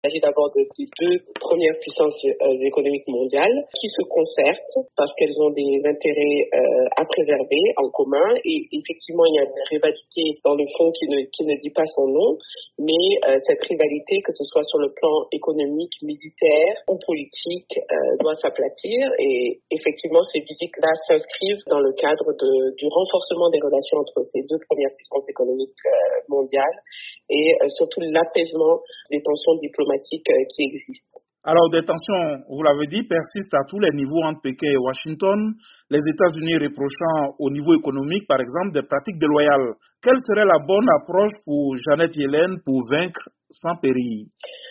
s'agit d'abord des deux premières puissances économiques mondiales qui se concertent parce qu'elles ont des intérêts à préserver en commun. Et effectivement, il y a une rivalité dans le fond qui ne dit pas son nom, mais cette rivalité, que ce soit sur le plan économique, militaire ou politique, doit s'aplatir. Et effectivement, ces visites-là s'inscrivent dans le cadre du renforcement des relations entre ces deux premières puissances économiques mondiales et surtout l'apaisement des tensions diplomatiques qui existent. Alors, des tensions, vous l'avez dit, persistent à tous les niveaux entre Pékin et Washington, les États-Unis reprochant au niveau économique, par exemple, des pratiques déloyales. Quelle serait la bonne approche pour Janet Yellen pour vaincre sans périr?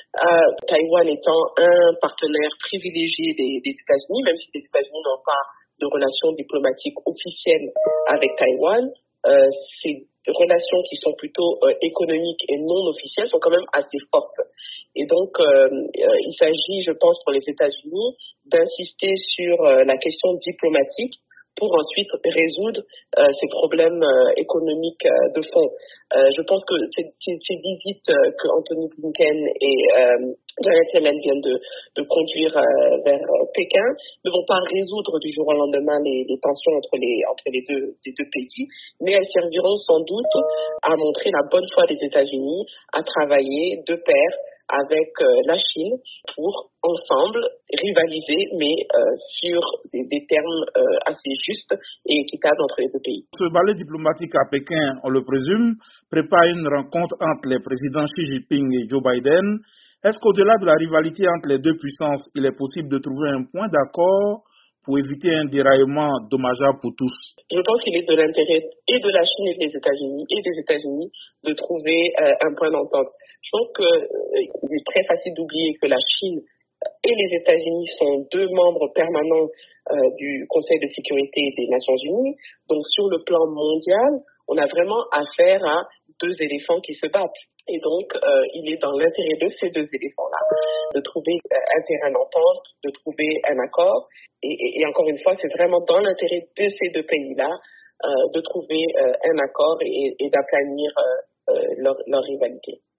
Taïwan étant un partenaire privilégié des États-Unis, même si les États-Unis n'ont pas de relations diplomatiques officielles avec Taïwan, ces relations qui sont plutôt économiques et non officielles sont quand même assez fortes. Et donc, il s'agit, je pense, pour les États-Unis d'insister sur la question diplomatique pour ensuite résoudre ces problèmes économiques de fond. Je pense que ces visites que Anthony Blinken et Janet Yellen viennent de conduire vers Pékin ne vont pas résoudre du jour au lendemain les tensions entre les deux pays, mais elles serviront sans doute à montrer la bonne foi des États-Unis à travailler de pair avec la Chine pour ensemble rivaliser, mais sur des termes assez justes et équitables entre les deux pays. Ce ballet diplomatique à Pékin, on le présume, prépare une rencontre entre les présidents Xi Jinping et Joe Biden. Est-ce qu'au-delà de la rivalité entre les deux puissances, il est possible de trouver un point d'accord pour éviter un déraillement dommageable pour tous? Je pense qu'il est de l'intérêt et de la Chine et des États-Unis de trouver un point d'entente. Je pense qu'il est très facile d'oublier que la Chine et les États-Unis sont deux membres permanents du Conseil de sécurité des Nations Unies. Donc sur le plan mondial, on a vraiment affaire à deux éléphants qui se battent. Et donc, il est dans l'intérêt de ces deux éléphants-là de trouver un terrain d'entente, de trouver un accord. Et encore une fois, c'est vraiment dans l'intérêt de ces deux pays-là de trouver un accord et d'aplanir leur rivalité.